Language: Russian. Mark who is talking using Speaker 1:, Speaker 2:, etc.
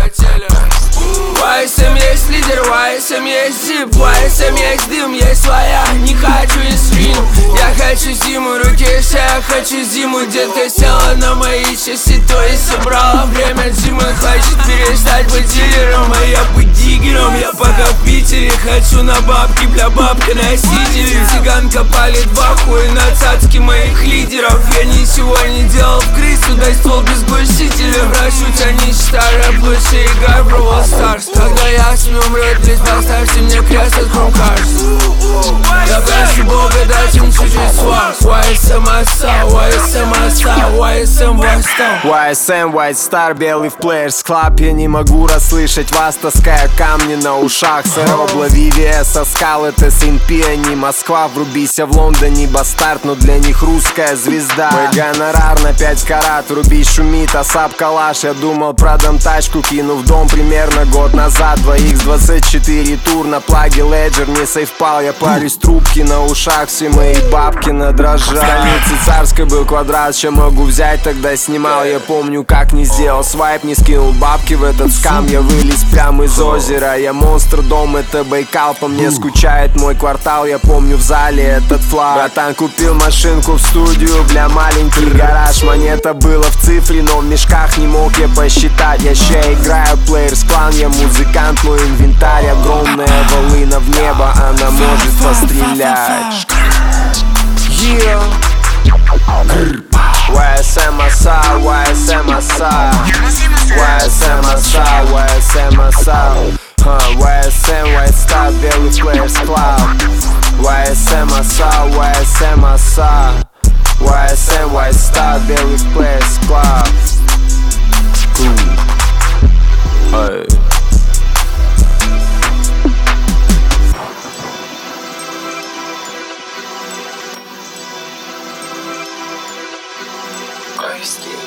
Speaker 1: хотели. YSM есть лидер, YSM есть зип, YSM есть дым, есть своя. Не хочу инсулину, я хочу зиму, руки все, я хочу зиму. Детка села на мои часы, то есть собрала время зимы. Хочет перестать быть дилером, а я быть диггером. Я пока в Питере, хочу на бабки, бля, бабка носители. Цыганка палит в ахуе на цацки моих лидеров. Я ничего не делал в крысу, дай ствол без глушителя. Прошу тебя, не считай рэп, лучше играй в Brawl Stars. Когда я с ним умрет, плиз, поставьте мне крест от Chromecast. Я прошу Бога, дайте им чуть-чуть свар. YSM отстал, YSM отстал, YSM восстал.
Speaker 2: YSM White Star, белый в Players Club. Я не могу расслышать вас, таская камни на ушах. Сэробла, VVS, со скал, это СНП, а не Москва. Врубися в Лондоне, бастард, но для них русская звезда. Мой гонорар на 5 карат, вруби шумит, асап калаш. Я думал, продам тачку, кину в дом примерно год назад. 2x24 тур на плаге Ledger не совпал. Я парюсь, трубки на ушах, все мои бабки на дрожжах. В столице царской был квадрат, чем могу взять, тогда снимал. Я помню, как не сделал свайп, не скинул бабки в этот скам. Я вылез прямо из озера, я монстр, дом это Байкал. По мне скучает мой квартал, я помню в зале этот флаг. Братан купил машинку в студию, бля, маленький гараж. Монета была в цифре, но в мешках не мог я посчитать. Я ща играю Players Clan, я музыкант, мой инвентарь. Огромная волына в небо, она может пострелять. Yeah. YSM оса, YSM оса, YSM оса, YSM оса. YSM White Star, белый Players Club. YSM оса, YSM оса, YSM White Star, белый Players Club.
Speaker 1: Ой,